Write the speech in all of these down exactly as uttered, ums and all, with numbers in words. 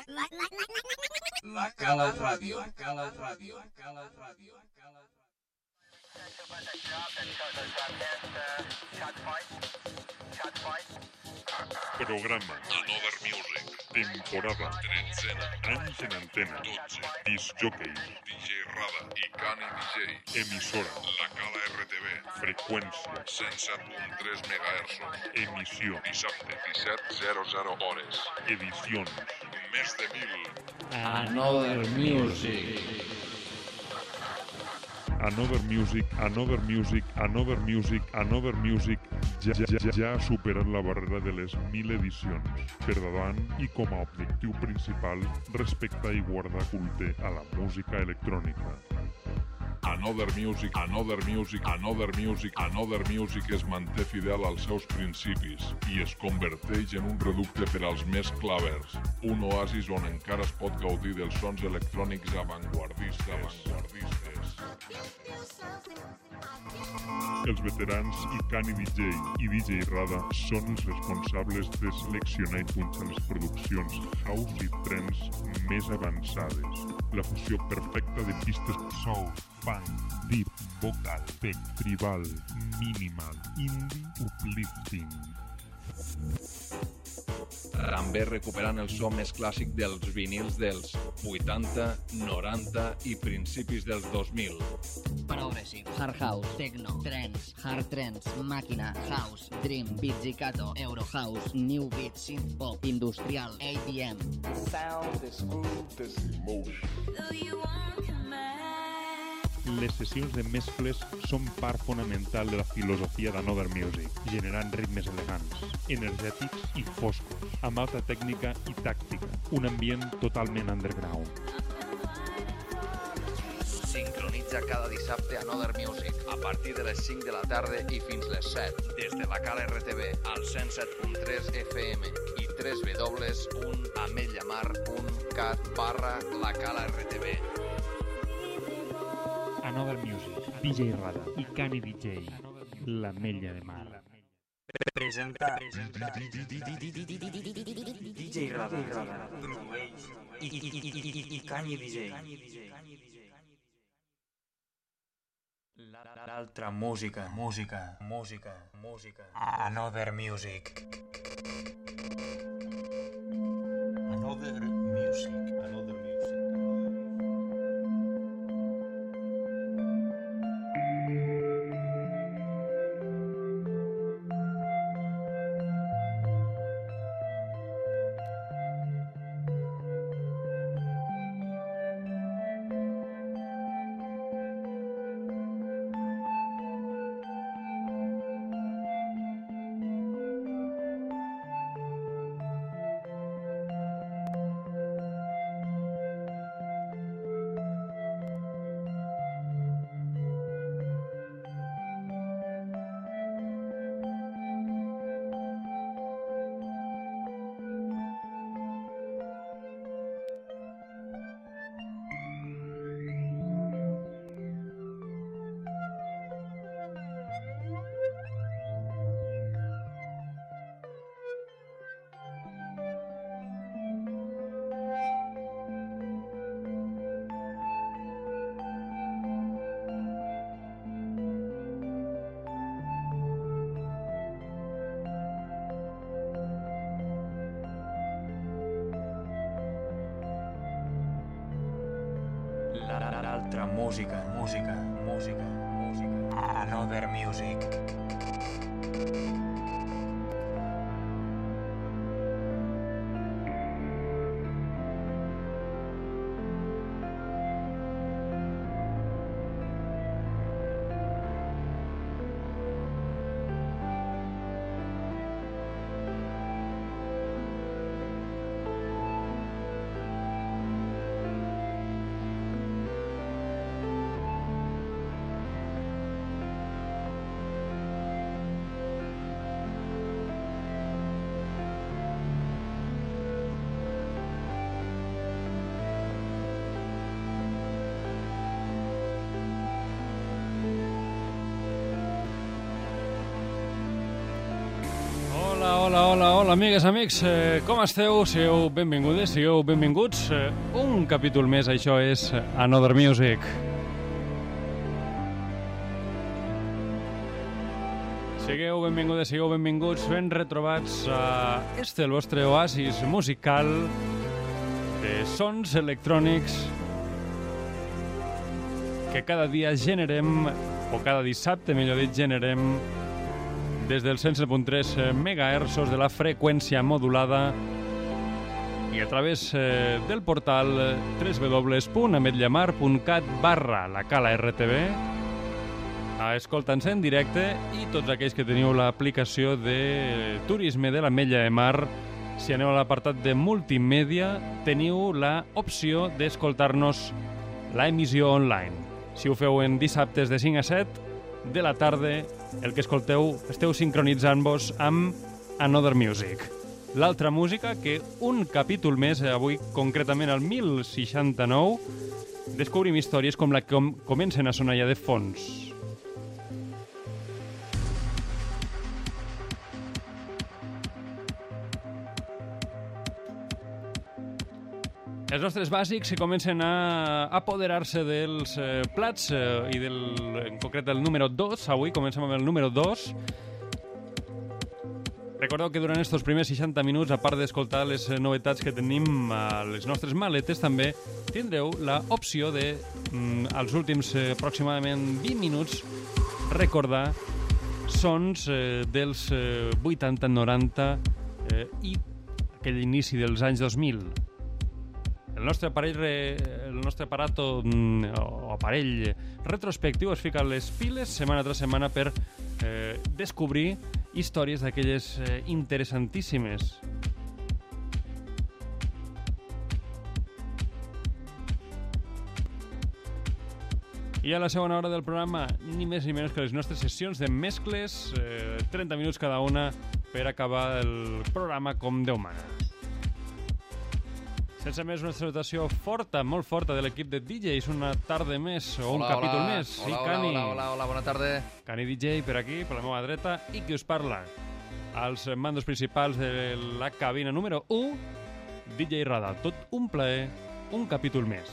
La Cala Ràdio. La Cala Ràdio. La Cala Ràdio. La Cala Ràdio. Programa Another Music. Temporada tretzena. Anys en antena. dotze. Disc jockey. D J Rada i Cani D J. Emissora. La Cala R T V. Freqüència. cent set punt tres megahertzos. Emissió. Dissabte. disset zero zero hores. Edicions. Més de mil. Another Music. Another Music, Another Music, Another Music, Another Music ja, ja, ja, ja ha superat la barrera de les mil edicions. Per davant i com a objectiu principal, respectar i guardar culte a la música electrònica. Another Music, Another Music, Another Music, Another Music es manté fidel als seus principis i es converteix en un reducte per als més clavers, un oasis on encara es pot gaudir dels sons electrònics avantguardistes. avantguardistes. Els veterans i Cani D J i D J Rada són els responsables de seleccionar i punxar les produccions house i trance més avançades. La fusió perfecta de pistes soul, funk, deep, vocal, tech, tribal, minimal, indie, uplifting. També recuperant el so més clàssic dels vinils dels vuitanta, noranta i principis dels dos mil. Progressive, hard house, techno, trance, hard trance, màquina, house, dream, pizzicato, eurohouse, new beat, synth pop, industrial, A D M. Sound is groove, this emotion. Les sessions de mescles són part fonamental de la filosofia d'Another Music, generant ritmes elegants, energètics i foscos, amb alta tècnica i tàctica, un ambient totalment underground. Sincronitza cada dissabte Another Music a partir de les cinc de la tarda i fins les set des de la Cala R T V al cent set punt tres F M i w w w punt ametllamar punt cat barra la Cala R T V. Another Music, D J Rada i Cani D J, l'Ametlla de Mar. Presenta D J Rada, produeix i Cani D J. L'altra música, música, música, música. Another Music. Another Music. Another Music. L'altra música, música, música, música. Another Music. Hola, hola, hola, hola, amigues, amics, eh, com esteu? Sigueu benvingudes, sigueu benvinguts. Eh, un capítol més, això és Another Music. Sigueu benvingudes, sigueu benvinguts, ben retrobats a este, el vostre oasis musical de sons electrònics que cada dia generem, o cada dissabte, millor dit, generem des del cent set punt tres megahertzos de la freqüència modulada i a través eh, del portal w w w punt ametlllamar punt cat barra la cala R T V, escoltant-se en directe, i tots aquells que teniu l'aplicació de turisme de l'Ametlla de Mar, si aneu a l'apartat de multimèdia, teniu l'opció d'escoltar-nos l'emissió online. Si ho feu en dissabtes de cinc a set de la tarda, el que escolteu, esteu sincronitzant-vos amb Another Music. L'altra música que un capítol més, avui concretament el mil seixanta-nou, descobrim històries com la que com comencen a sonar ja de fons. Els nostres bàsics comencen a apoderar-se dels eh, plats eh, i del, en concret del número dos. Avui comencem amb el número dos. Recordeu que durant aquests primers seixanta minuts, a part d'escoltar les novetats que tenim a les nostres maletes, també tindreu l'opció de, mm, als últims eh, aproximadament vint minuts, recordar sons eh, dels eh, vuitanta, noranta eh, i aquell inici dels anys dos mil. El nostre aparell, el nostre aparato o aparell retrospectiu es fica les piles setmana tras setmana per eh, descobrir històries d'aquelles eh, interessantíssimes. I a la segona hora del programa, ni més ni menys que les nostres sessions de mescles, eh, trenta minuts cada una per acabar el programa com Déu mana. Sense més, una salutació forta, molt forta de l'equip de D Js, una tarda més, o un Hola, capítol hola. més. Sí, Hola, hola, Cani. hola, hola, hola, bona tarda. Cani D J per aquí, per la meva dreta, i qui us parla? Als mandos principals de la cabina número u, D J Rada. Tot un plaer, un capítol més.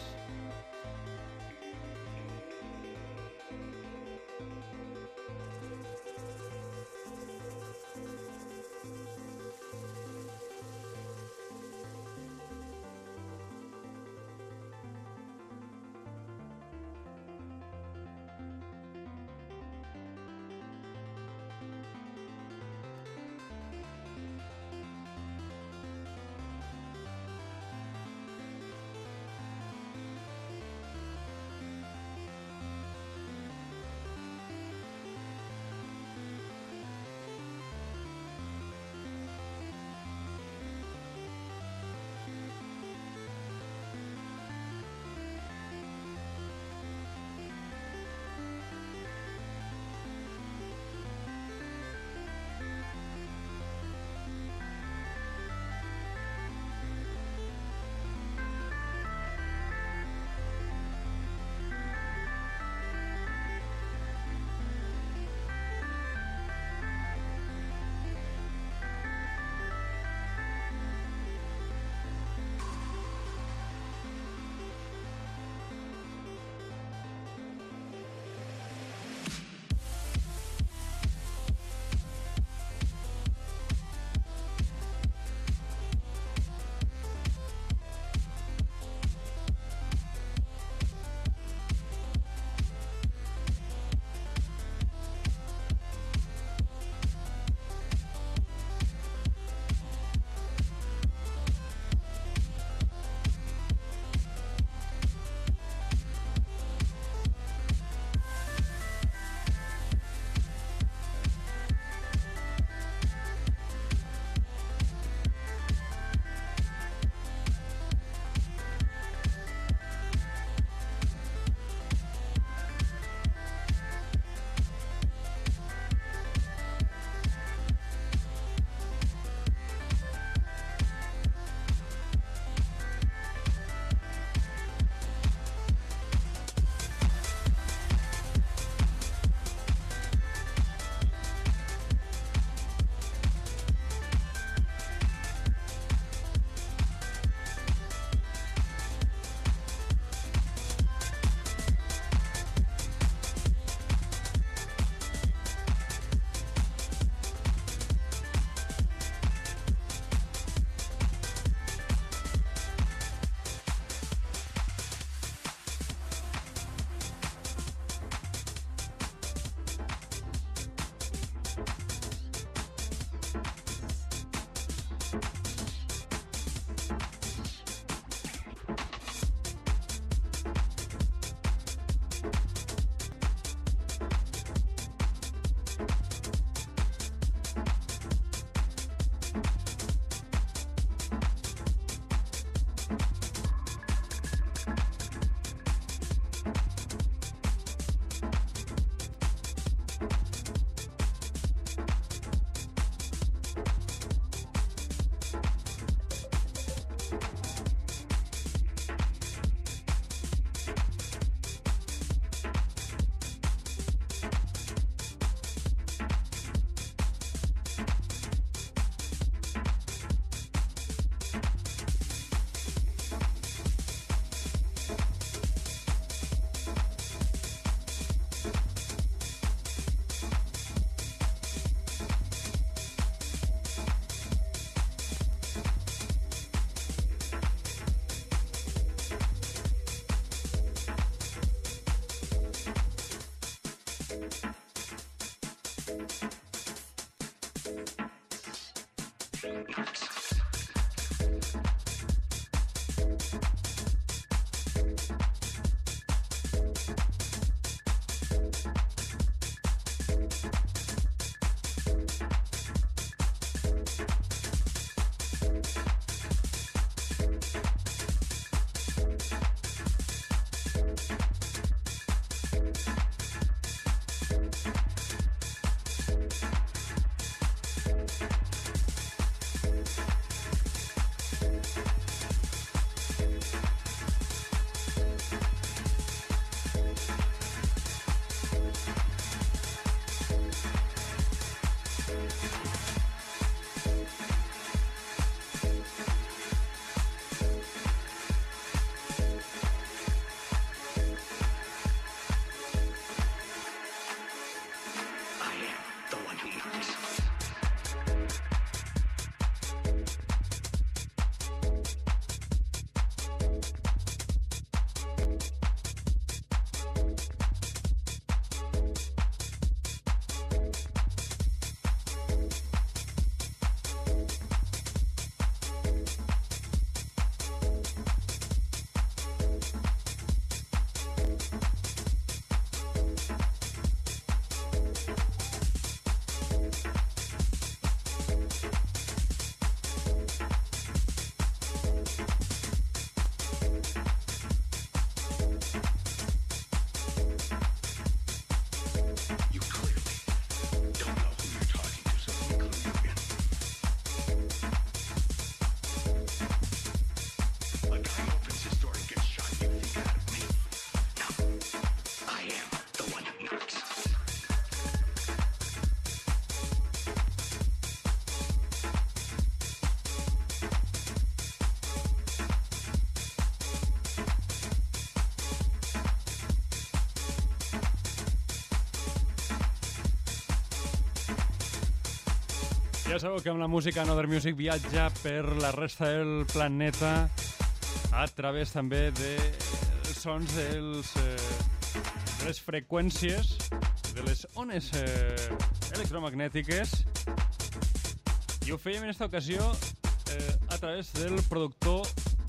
Ja sabeu que amb la música Another Music viatja per la resta del planeta a través també dels sons dels, eh, de les freqüències de les ones eh, electromagnètiques, i ho fèiem en esta ocasió eh, a través del productor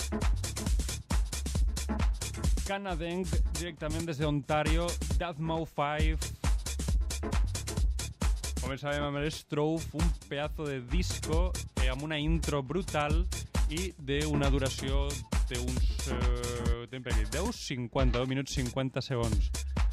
canadenc directament des d'Ontario, Dathmau cinc. Començàvem amb l'Strove, un pedazo de disco eh, amb una intro brutal i d'una duració d'uns eh, deu cinquanta, deu minuts cinquanta segons.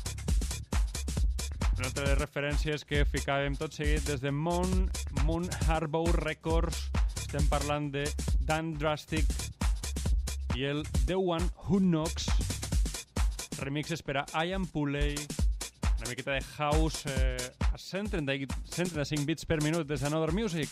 Una altra de les referències que ficàvem tot seguit des de Moon, Moon Harbour Records. Estem parlant de Dan Drastic i el The One Who Knocks. Remixes per a Ian Pulley, una miqueta de house eh, a cent trenta-cinc bits per minut des d'Another Music.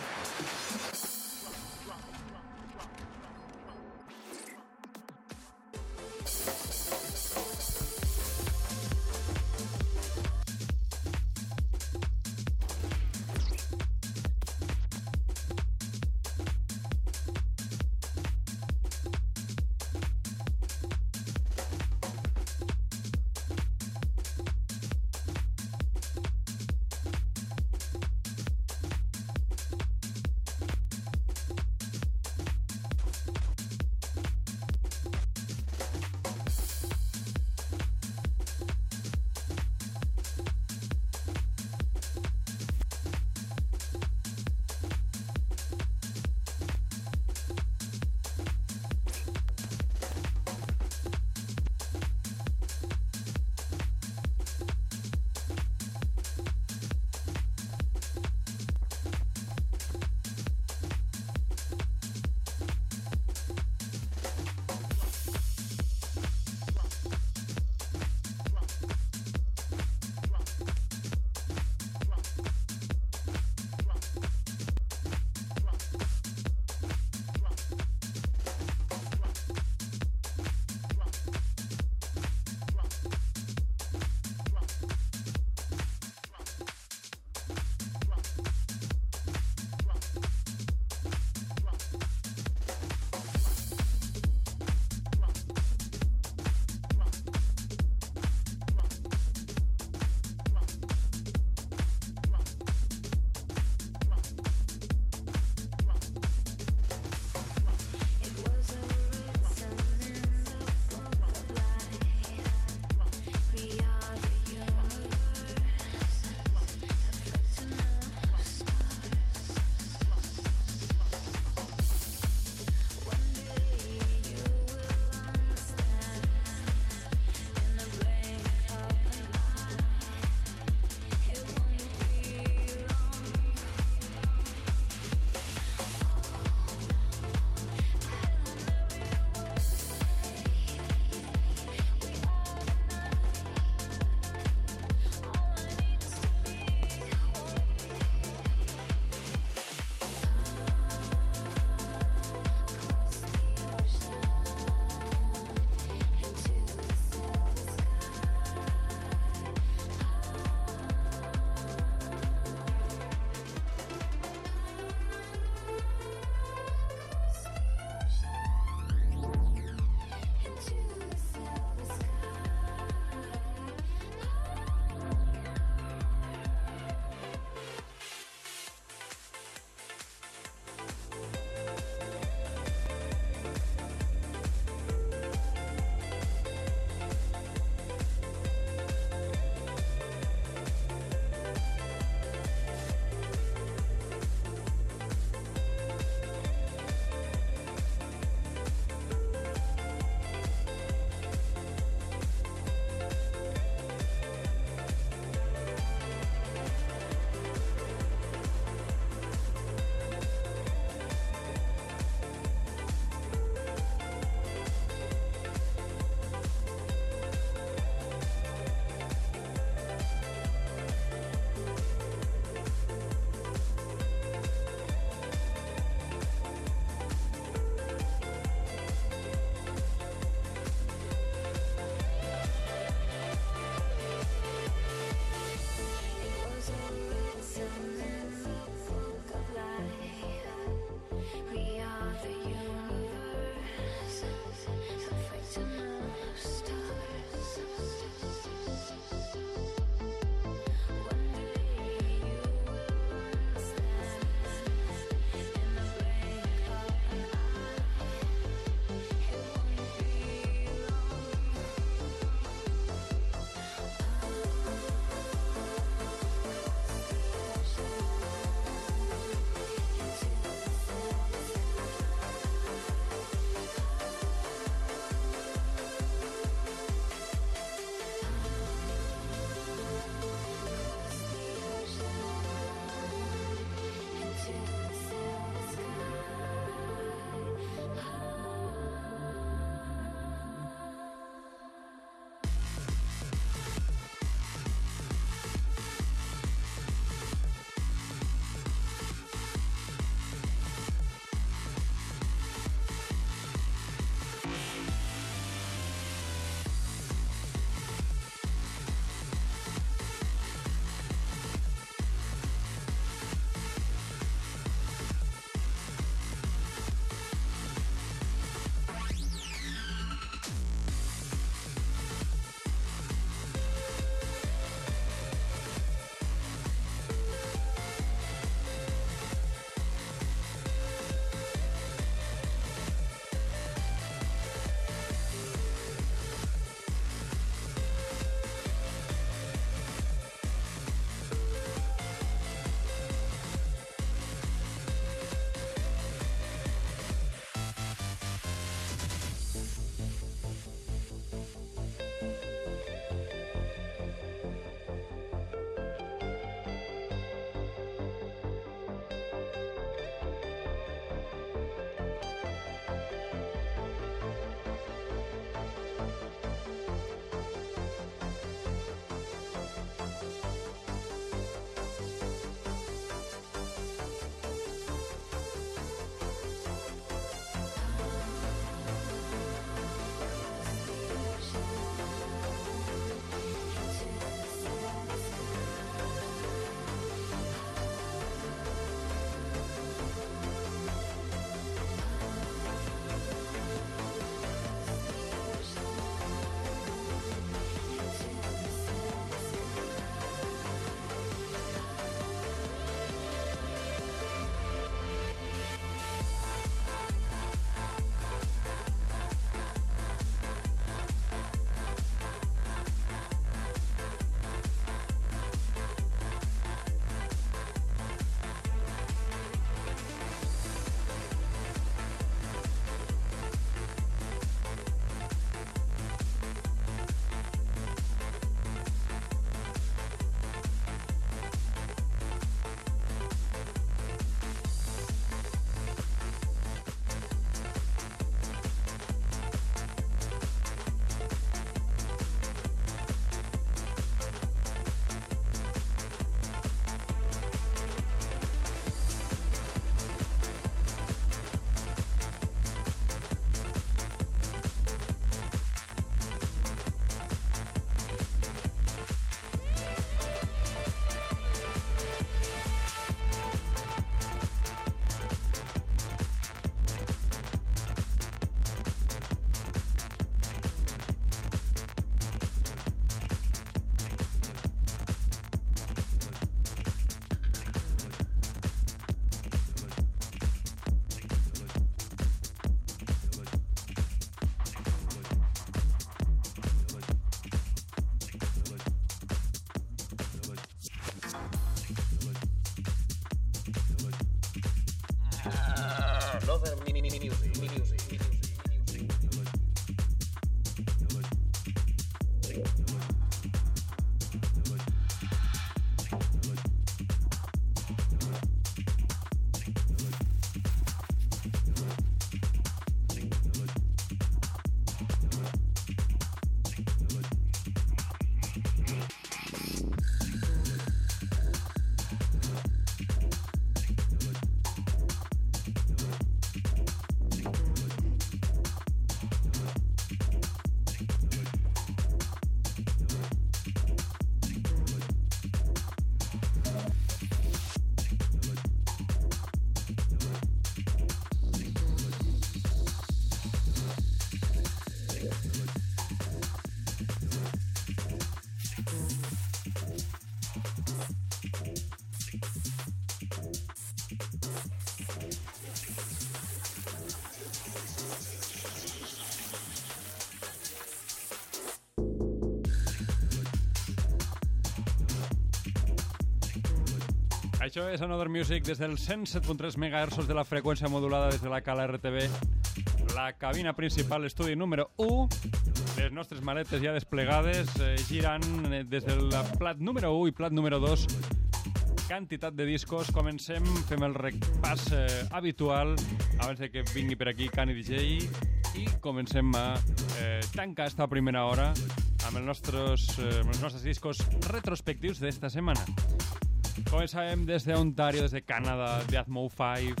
Això és Another Music des del cent set punt tres megahertzos de la freqüència modulada des de la Cala R T V, la cabina principal, estudi número u. Les nostres maletes ja desplegades, eh, girant eh, des del plat número u i plat número dos. Quantitat de discos. Comencem, fem el repàs eh, habitual abans de que vingui per aquí Cani D J i comencem a eh, tancar esta primera hora amb els nostres, eh, els nostres discos retrospectius d'esta setmana. Començàvem des d'Ontario, des de Canadà, de Atmo cinc.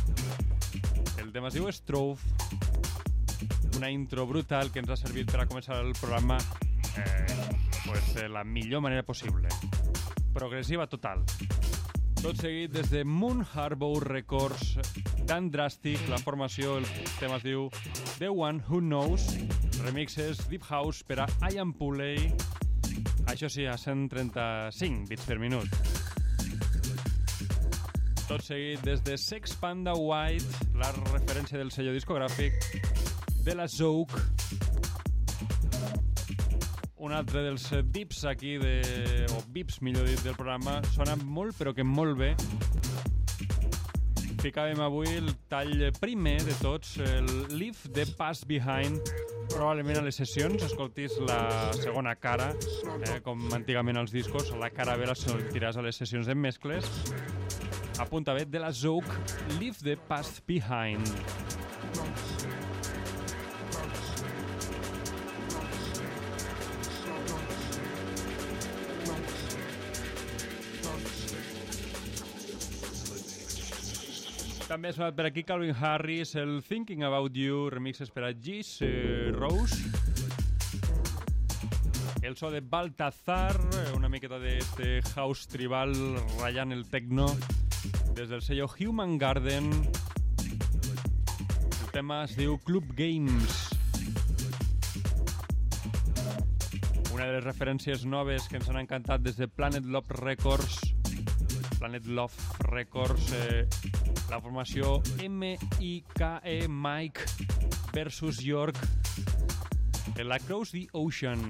El tema es diu Strove. Una intro brutal que ens ha servit per a començar el programa eh, pues, de la millor manera possible. Progressiva total. Tot seguit des de Moon Harbour Records, Dan Drastic, la formació, el tema es diu The One Who Knows, remixes Deep House per a Ian Pulley, això sí, a cent trenta-cinc bits per minut. Tot seguit des de Sex Panda White, la referència del sello discogràfic de la Zouk. Un altre dels dips aquí, de, o bips millor dit, del programa. Sona molt, però que molt bé. Ficàvem avui el tall primer de tots, el Leave the Past Behind. Probablement a les sessions escoltis la segona cara, eh, com antigament als discos. La cara B la sentiràs a les sessions de mescles. A punta B de la Zouk, Leave the Past Behind. També ha sonat per aquí Calvin Harris, el Thinking About You, remixes per a Giz eh, Rose. El so de Baltazar, una miqueta d'este house tribal ratllant el techno, des del sello Human Garden. El tema es diu Club Games. Una de les referències noves que ens han encantat des de Planet Love Records. Planet Love Records, eh, la formació M I K E Mike versus York, el Across the Ocean.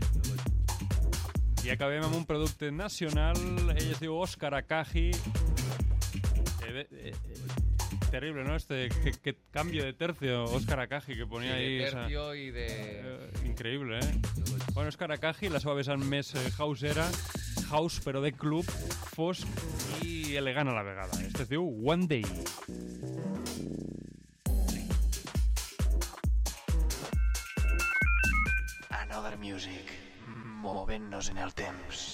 I acabem amb un producte nacional, ell es diu Oscar Akaji. Eh, eh, eh, terrible, ¿no? Este que, que cambio de tercio, Oscar Akaji, que ponía sí, ahí... de tercio esa... i de... Eh, increïble, eh? Bueno, Oscar Akaji, la seva vessant més eh, houseera, house però de club, fosc i elegant a la vegada. Este es diu One Day. Another Music, movent-nos en el temps.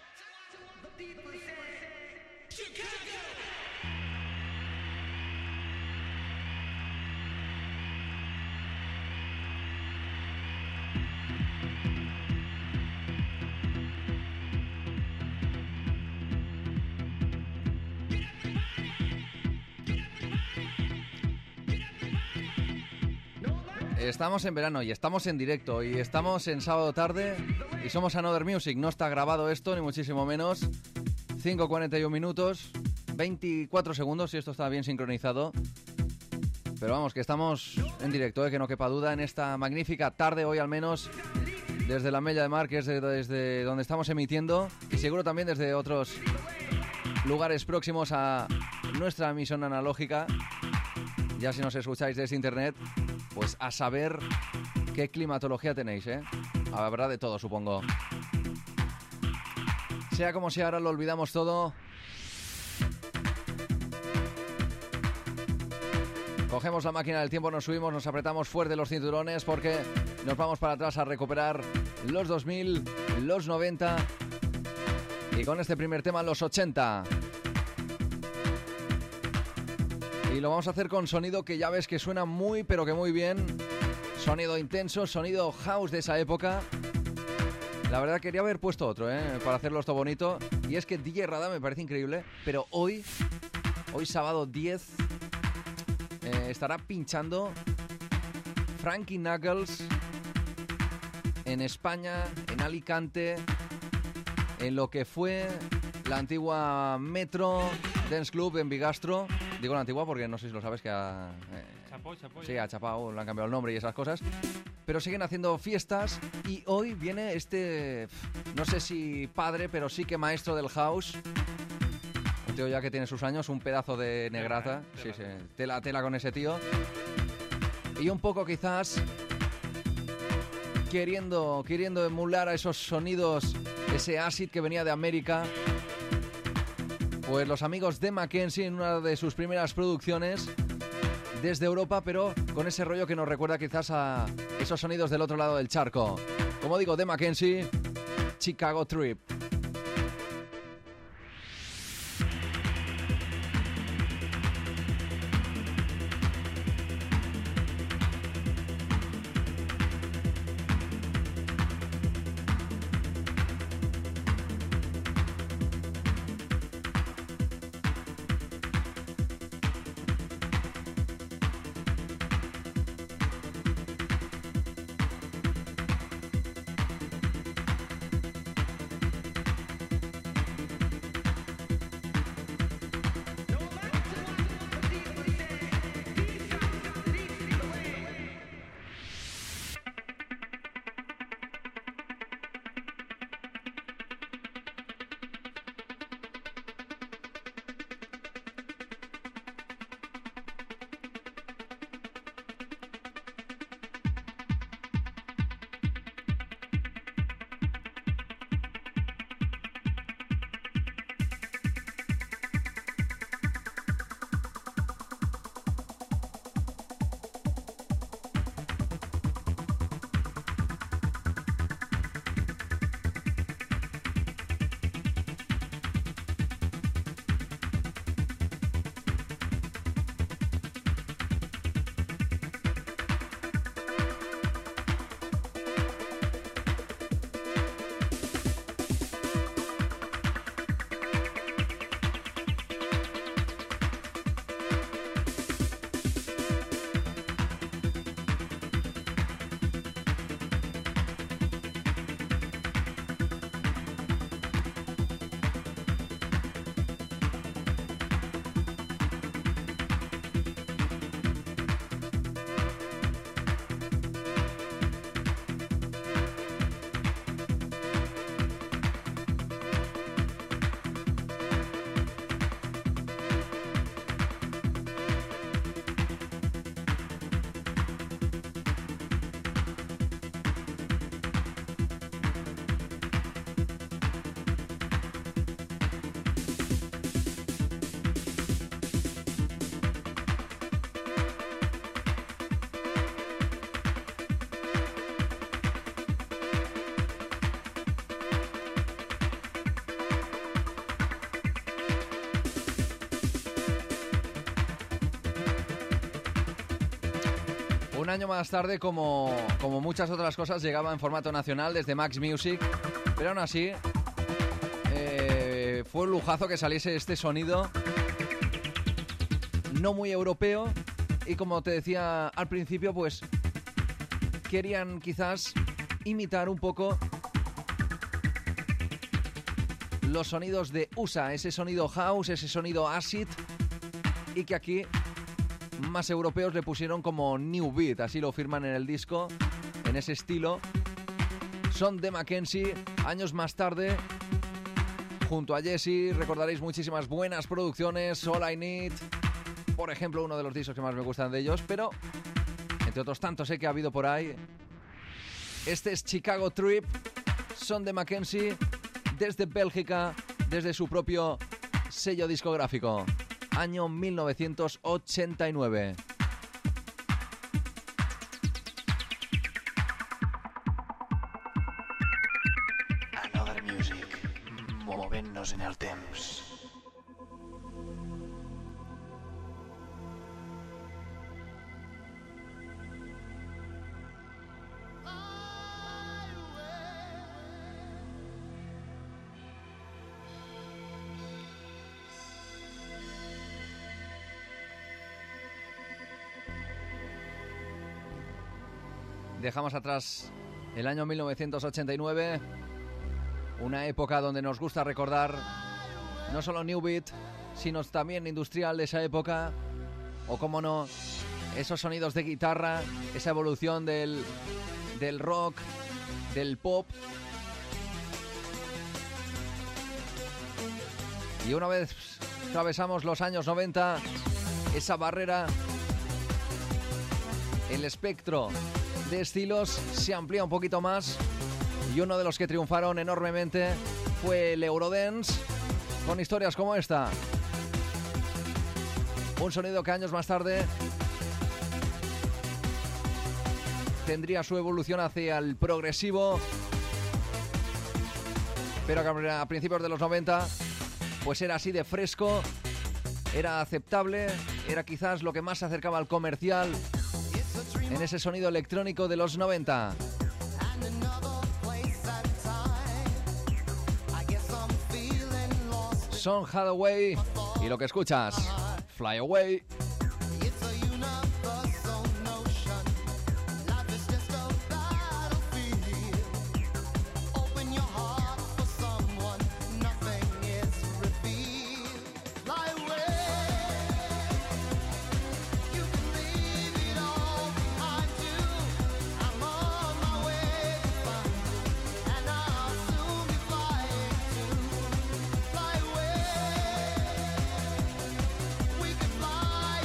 Estamos en verano y estamos en directo y estamos en sábado tarde y somos Another Music. No está grabado esto, ni muchísimo menos. cinco cuarenta y uno minutos, veinticuatro segundos, si esto está bien sincronizado. Pero vamos, que estamos en directo, ¿eh? Que no quepa duda, en esta magnífica tarde, hoy al menos, desde la Mella de Mar, que es de, desde donde estamos emitiendo, y seguro también desde otros lugares próximos a nuestra emisión analógica. Ya si nos escucháis desde internet, pues a saber qué climatología tenéis, ¿eh? Habrá de todo, supongo. Sea como sea, ahora lo olvidamos todo. Cogemos la máquina del tiempo, nos subimos, nos apretamos fuerte los cinturones porque nos vamos para atrás a recuperar los dos mil, los noventa y con este primer tema los ochenta. Y lo vamos a hacer con sonido que ya ves que suena muy pero que muy bien. Sonido intenso, sonido house de esa época. La verdad quería haber puesto otro, ¿eh? Para hacerlo esto bonito. Y es que D J Rada me parece increíble, pero hoy, hoy sábado diez... Eh, estará pinchando Frankie Knuckles en España, en Alicante, en lo que fue la antigua Metro Dance Club en Bigastro. Digo la antigua porque no sé si lo sabes que ha... Eh, chapó, chapó, sí, ha chapado, le han cambiado el nombre y esas cosas. Pero siguen haciendo fiestas y hoy viene este, no sé si padre, pero sí que maestro del house. Un tío ya que tiene sus años, un pedazo de negrata. Sí, sí, tela, tela con ese tío. Y un poco quizás queriendo, queriendo emular a esos sonidos, ese acid que venía de América. Pues los amigos de Mackenzie en una de sus primeras producciones desde Europa, pero con ese rollo que nos recuerda quizás a esos sonidos del otro lado del charco. Como digo, de Mackenzie, Chicago Trip. Un año más tarde, como, como muchas otras cosas, llegaba en formato nacional desde Max Music, pero aún así eh, fue un lujazo que saliese este sonido no muy europeo y, como te decía al principio, pues querían quizás imitar un poco los sonidos de U S A, ese sonido house, ese sonido acid, y que aquí más europeos le pusieron como New Beat, así lo firman en el disco, en ese estilo. Son de Mackenzie, años más tarde, junto a Jesse, recordaréis muchísimas buenas producciones, All I Need, por ejemplo, uno de los discos que más me gustan de ellos, pero entre otros tantos sé que ha habido por ahí. Este es Chicago Trip, son de Mackenzie, desde Bélgica, desde su propio sello discográfico, año mil novecientos ochenta y nueve. Another Music, movent-nos en el temps. Dejamos atrás el año mil novecientos ochenta y nueve, una época donde nos gusta recordar no solo New Beat, sino también industrial de esa época, o cómo no, esos sonidos de guitarra, esa evolución del, del rock, del pop. Y una vez atravesamos los años noventa, esa barrera, el espectro de estilos se amplía un poquito más, y uno de los que triunfaron enormemente fue el Eurodance, con historias como esta. Un sonido que años más tarde tendría su evolución hacia el progresivo, pero que a principios de los noventa pues era así de fresco, era aceptable, era quizás lo que más se acercaba al comercial en ese sonido electrónico de los noventa. Son Hathaway y lo que escuchas, Fly Away. We can fly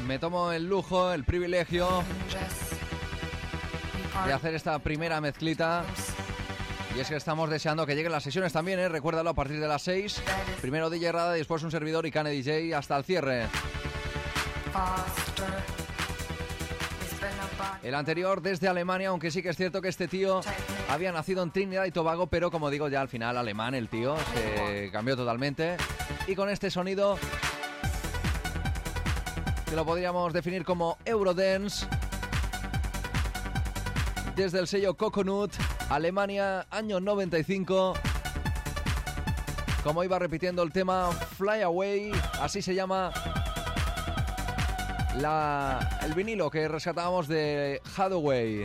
me tomo el lujo, el privilegio de hacer esta primera mezclita. Y es que estamos deseando que lleguen las sesiones también, ¿eh? Recuérdalo, a partir de las seis. Primero D J Rada, después un servidor y Kane D J hasta el cierre. El anterior desde Alemania, aunque sí que es cierto que este tío había nacido en Trinidad y Tobago, pero como digo, ya al final alemán el tío, se cambió totalmente. Y con este sonido, que lo podríamos definir como Eurodance, desde el sello Coconut, Alemania, año noventa y cinco. Como iba repitiendo el tema Fly Away, así se llama la, el vinilo que rescatábamos de Hathaway.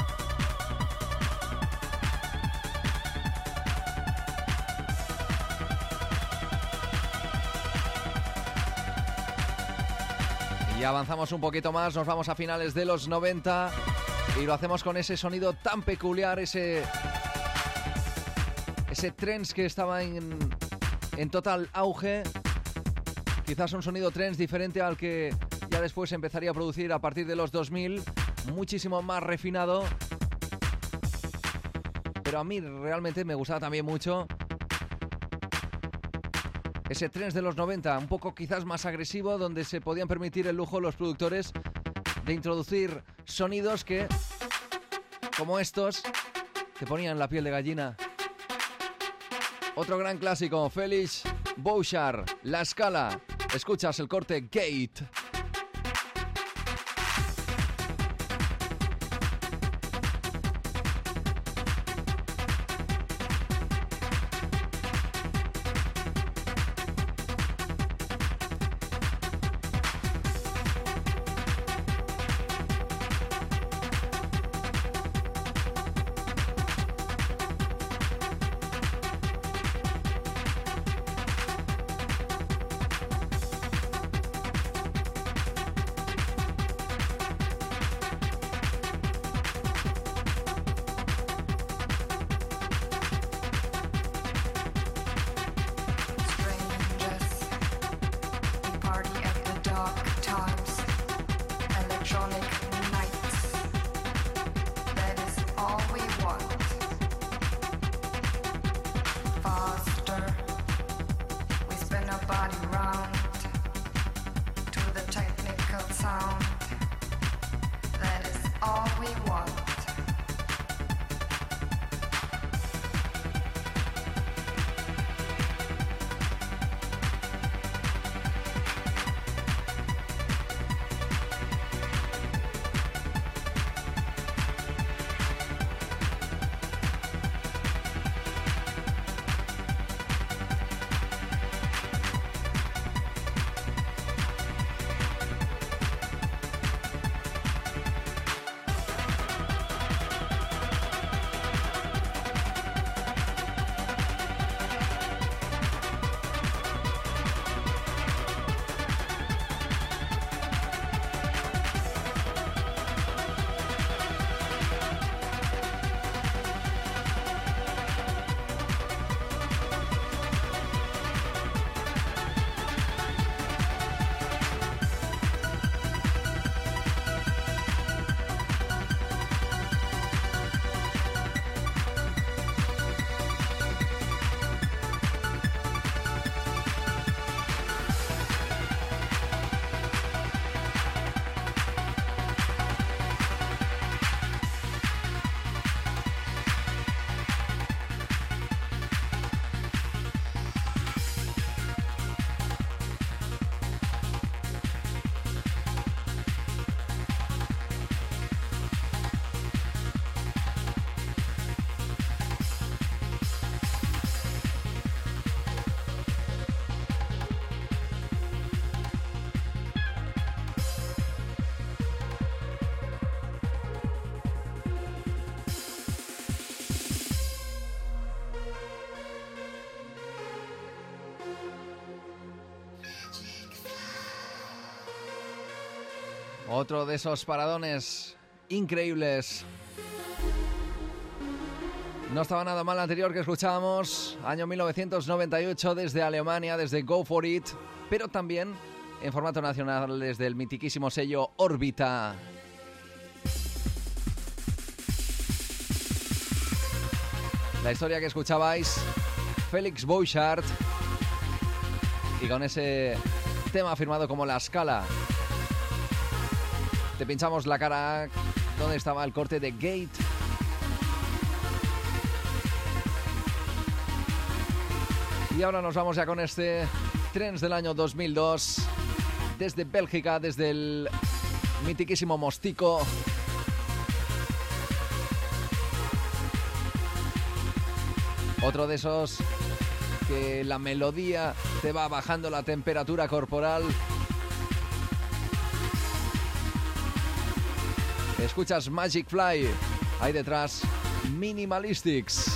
Y avanzamos un poquito más, nos vamos a finales de los noventa y lo hacemos con ese sonido tan peculiar, ese ese trance que estaba en, en total auge. Quizás un sonido trance diferente al que ya después empezaría a producir a partir de los dos mil, muchísimo más refinado. Pero a mí realmente me gustaba también mucho ese trance de los noventa, un poco quizás más agresivo, donde se podían permitir el lujo los productores de introducir sonidos que, como estos, te ponían la piel de gallina. Otro gran clásico, Felix Bouchard, La Scala. Escuchas el corte Gate. Otro de esos paradones increíbles. No estaba nada mal el anterior que escuchábamos, año mil novecientos noventa y ocho, desde Alemania, desde Go For It, pero también en formato nacional desde el mitiquísimo sello Órbita. La historia que escuchabais, Félix Bouchard, y con ese tema firmado como La Scala. Te pinchamos la cara donde estaba el corte de Gate. Y ahora nos vamos ya con este Trends del año dos mil dos, desde Bélgica, desde el mitiquísimo Mostico. Otro de esos que la melodía te va bajando la temperatura corporal. Escuchas Magic Fly, ahí detrás Minimalistics.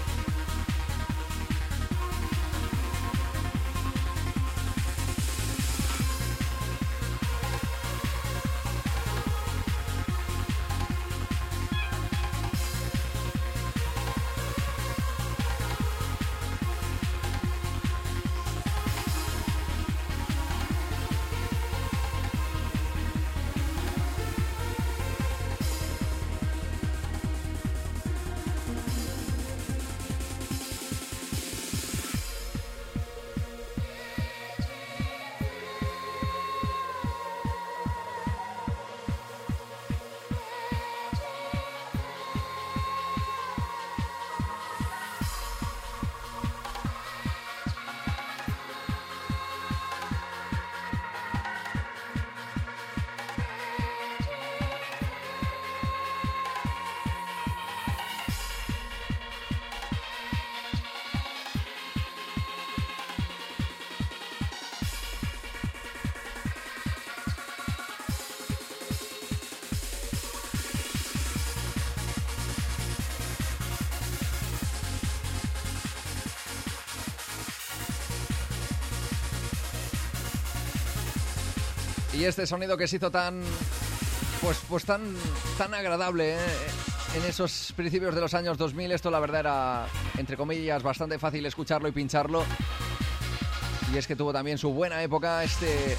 Y este sonido que se hizo tan, pues, pues tan, tan agradable, ¿eh? En esos principios de los años dos mil, esto la verdad era, entre comillas, bastante fácil escucharlo y pincharlo. Y es que tuvo también su buena época este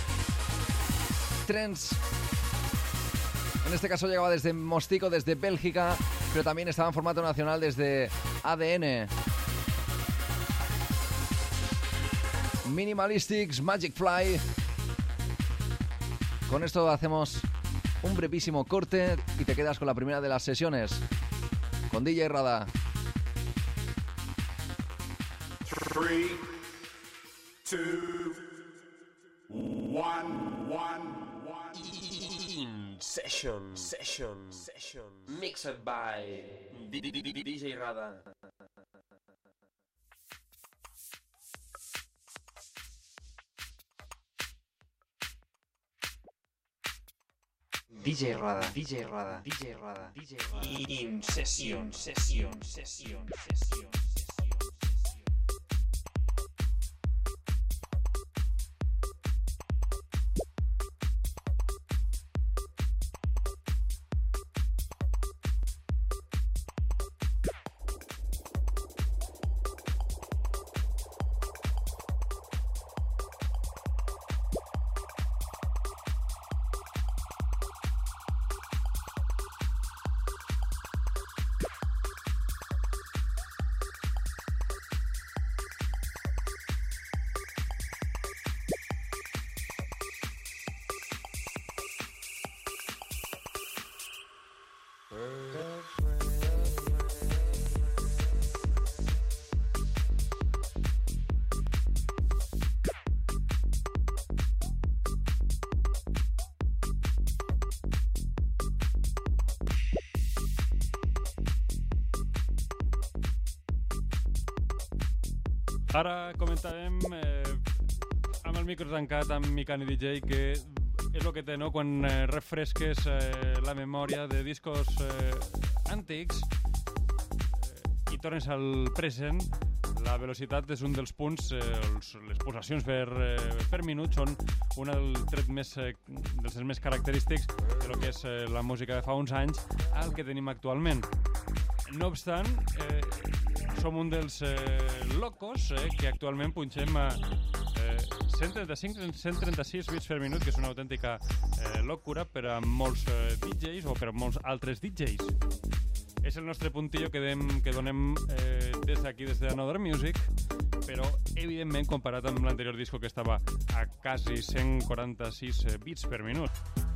Trends. En este caso llegaba desde Mostico, desde Bélgica, pero también estaba en formato nacional desde A D N. Minimalistics, Magic Fly. Con esto hacemos un brevísimo corte y te quedas con la primera de las sesiones, con D J Rada. Three, two, one, one, one. In session, session, session. Mixed by D J Rada. D J Rada, D J Rada, D J Rada, D J Rada. In session, session, session, session. Ara comentarem eh, amb el micro tancat amb Mikani D J, que és el que té, no? Quan eh, refresques eh, la memòria de discos eh, antics eh, i tornes al present, la velocitat és un dels punts, eh, els, les pulsacions per, eh, per minut són un del tret més, eh, dels més característics de lo que és eh, la música de fa uns anys al que tenim actualment. No obstant, eh, som un dels eh, locos eh, que actualment punxem a eh, cent trenta-cinc cent trenta-sis bits per minut, que és una autèntica eh, locura per a molts eh, D Js o per a molts altres D Js. És el nostre puntillo que, dem, que donem eh, des d'aquí, des de Another Music, però evidentment comparat amb l'anterior disco que estava a quasi cent quaranta-sis bits per minut.